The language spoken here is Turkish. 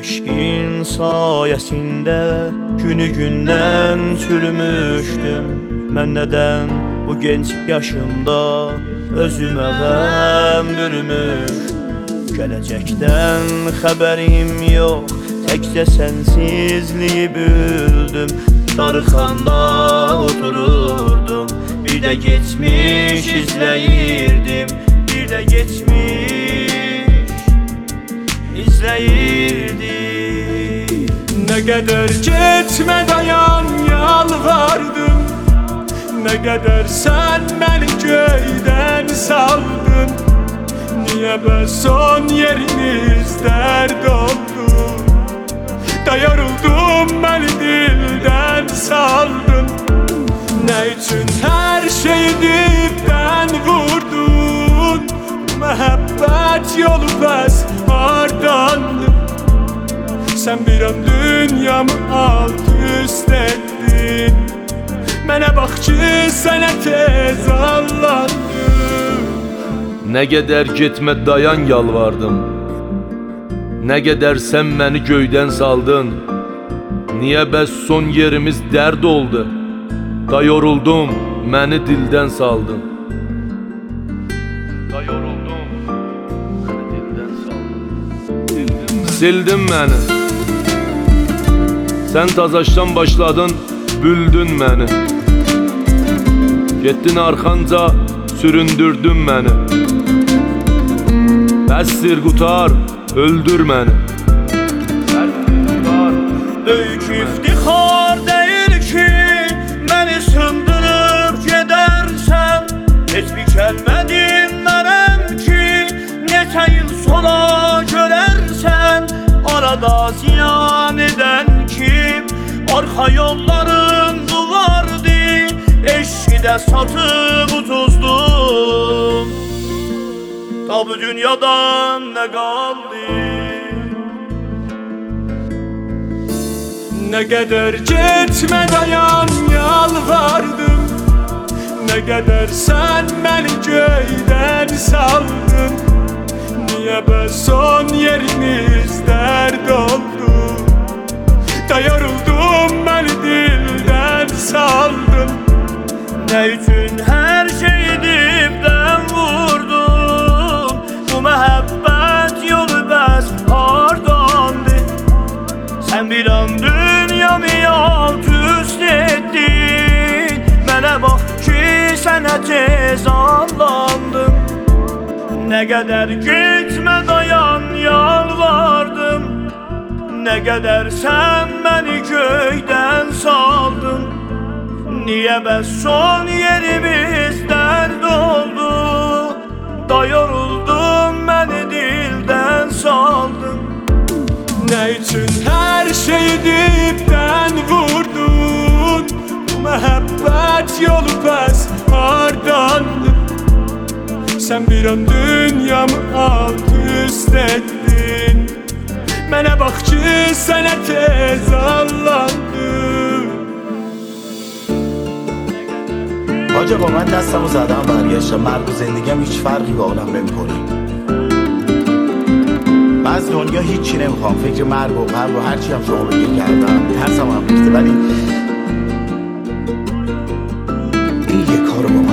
Eşkin sayesinde günü gündən çürümüşdüm. Mən nədən bu genç yaşımda özümə qəm bürümüş. Gələcəkdən xəbərim yox, təkcə sənsizliyi bildim. Darıxanda otururdum, bir də geçmiş izləyirdim. Bir də geçmiş izləyirdim. Ne kadar gitme dayan yalvardım, ne kadar sen beni köyden saldın. Niye be son yerimiz dert oldu, da yoruldum beni dilden saldın. Ne için her şeyi dipten vurdun, mehabbet yolu pes ardındı. Sen bir an dünyamı alt üst ettin. Mənə bax ki, sənə tez allandım. Ne kadar gitme dayan yalvardım, ne kadar sen beni göyden saldın. Niye bəs son yerimiz dert oldu, da yoruldum beni dilden saldın. Da yoruldum beni dilden saldın. Sildin beni, sen tazaştan başladın, büldün beni. Gettin arxanca süründürdün beni. Bəsdir qutar, öldür məni. Böyük iftixar deyil ki, məni sındırıb gedərsən. Heç bir kəlmə dinmərəm ki, neçə il sonra görərsən. Arada ziyan edən kim, arxa yolların duvardı. Eşki də satıb utuzdum, ta bu dünyadan ne kaldı? Ne kadar gitme dayan yalvardım, ne kadar sen beni köyden saldın. Niye be son yerimiz dert oldu, da yoruldum beni dilden saldın. Ne için her şeyi dipten vurdun? Bu mehabbet yolu bəs hardandı? Sen bir an dünyamı alt üst ettin. Mənə bax ki, sənə tez allandım. Ne kadar gitme dayan yalvardım, ne kadar sen beni köyden saldın. Niye be son yerimiz dert oldu, da yoruldum beni dilden saldın. Ne için her şeyi dipten vurdun, mehabbet yolu pes ardındı. Sen bir an dünyamı alt üst ettin. Mənə bax ki, sənə tez allandım. حاجا با من دستمو زدم برگشتم. مرگ و زندگیم هیچ فرقی با عالم نمیکنه. من از دنیا هیچی نمیخوام. فکر مرگ و قبر و هرچی هم شما بگیر کردم. ترسم هم ریخته، ولی این یه کارو با